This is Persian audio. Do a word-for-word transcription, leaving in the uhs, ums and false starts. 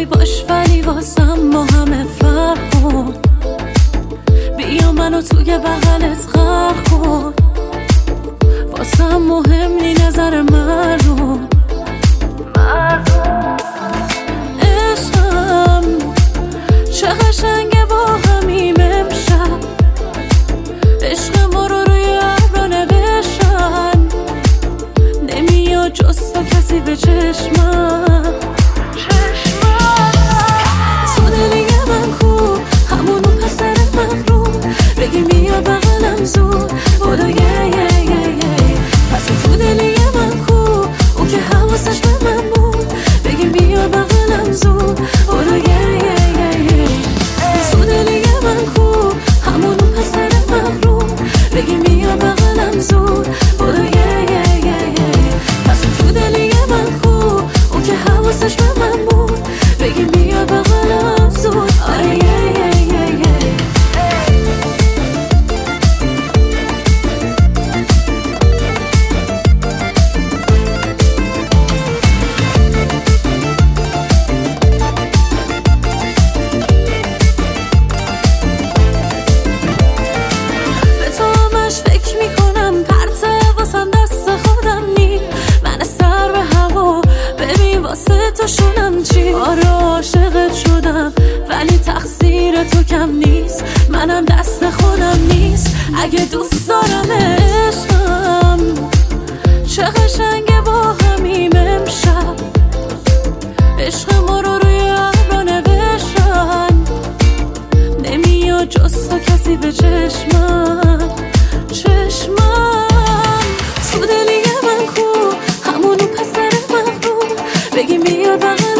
میخوای باش ولی واسم با همه فرق کن. بیا منو توی بغلت غرق کن. واسم مهم نی نظر مردم. عشقم چه قشنگه با همیم امشب. عشق ما رو روی ابرا نوشتن. نمیاد جز تو کسی به چشمم. تو دلی من کو همونو پسر مغروم. بگی بیا بغلم زود بودو یه یه یه یه. پس تو دلی من کو اون که حواسش به من بود. بگی بیا بغلم زود بودو یه یه یه یه. تو دلی من کو همونو پسر مغروم. بگی بیا بغلم زود بودو یه یه یه یه. پس تو دلی من کو اون که حواسش به من بود. بگی بیا بغلم زود آره یه یه یه یه. تو شونم چی؟ آره عاشقت شدم ولی تقصیر تو کم نیست. منم دست خودم نیست اگه دوست دارم. عشقم چه قشنگه با همیم امشب. عشق ما رو روی ابرا نوشتن. نمیاد جز تو کسی به چشمم. چشمم تو دلی من کو همونو پسر مغروم. بگی بیا بغل